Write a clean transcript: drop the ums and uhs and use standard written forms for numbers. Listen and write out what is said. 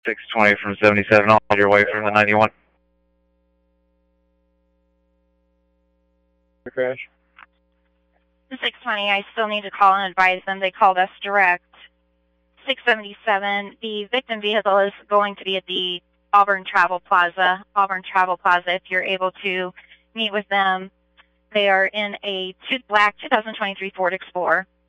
620 from 77 on your way from the 91. Crash. 620, I still need to call and advise them. They called us direct. 677, the victim vehicle is going to be at the Auburn Travel Plaza. Auburn Travel Plaza, if you're able to meet with them. They are in a black 2023 Ford Explorer.